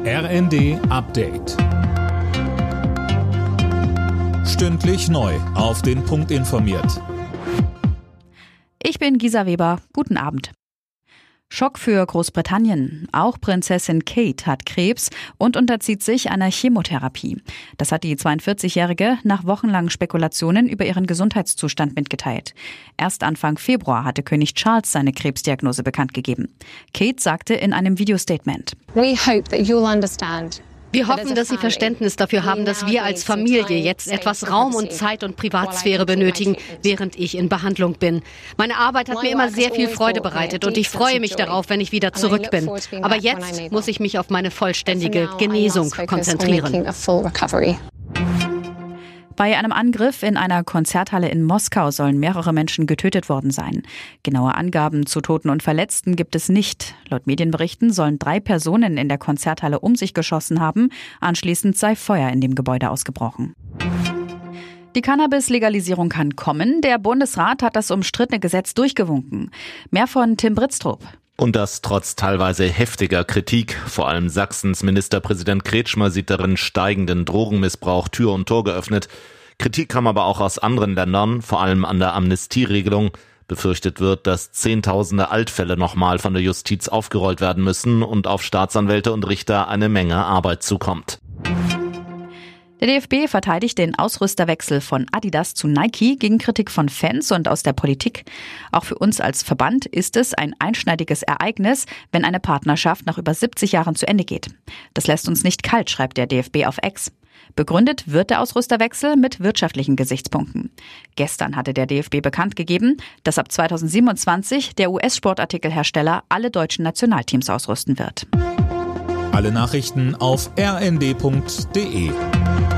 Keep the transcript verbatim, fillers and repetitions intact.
R N D Update. Stündlich neu auf den Punkt informiert. Ich bin Gisa Weber. Guten Abend. Schock für Großbritannien. Auch Prinzessin Kate hat Krebs und unterzieht sich einer Chemotherapie. Das hat die zweiundvierzigjährige nach wochenlangen Spekulationen über ihren Gesundheitszustand mitgeteilt. Erst Anfang Februar hatte König Charles seine Krebsdiagnose bekannt gegeben. Kate sagte in einem Videostatement: We hope that you'll understand. Wir hoffen, dass Sie Verständnis dafür haben, dass wir als Familie jetzt etwas Raum und Zeit und Privatsphäre benötigen, während ich in Behandlung bin. Meine Arbeit hat mir immer sehr viel Freude bereitet und ich freue mich darauf, wenn ich wieder zurück bin. Aber jetzt muss ich mich auf meine vollständige Genesung konzentrieren. Bei einem Angriff in einer Konzerthalle in Moskau sollen mehrere Menschen getötet worden sein. Genaue Angaben zu Toten und Verletzten gibt es nicht. Laut Medienberichten sollen drei Personen in der Konzerthalle um sich geschossen haben. Anschließend sei Feuer in dem Gebäude ausgebrochen. Die Cannabis-Legalisierung kann kommen. Der Bundesrat hat das umstrittene Gesetz durchgewunken. Mehr von Tim Britztrup. Und das trotz teilweise heftiger Kritik. Vor allem Sachsens Ministerpräsident Kretschmer sieht darin steigenden Drogenmissbrauch Tür und Tor geöffnet. Kritik kam aber auch aus anderen Ländern, vor allem an der Amnestieregelung. Befürchtet wird, dass Zehntausende Altfälle nochmal von der Justiz aufgerollt werden müssen und auf Staatsanwälte und Richter eine Menge Arbeit zukommt. Der D F B verteidigt den Ausrüsterwechsel von Adidas zu Nike gegen Kritik von Fans und aus der Politik. Auch für uns als Verband ist es ein einschneidiges Ereignis, wenn eine Partnerschaft nach über siebzig Jahren zu Ende geht. Das lässt uns nicht kalt, schreibt der D F B auf X. Begründet wird der Ausrüsterwechsel mit wirtschaftlichen Gesichtspunkten. Gestern hatte der D F B bekannt gegeben, dass ab zweitausendsiebenundzwanzig der U S-Sportartikelhersteller alle deutschen Nationalteams ausrüsten wird. Alle Nachrichten auf r n d punkt d e.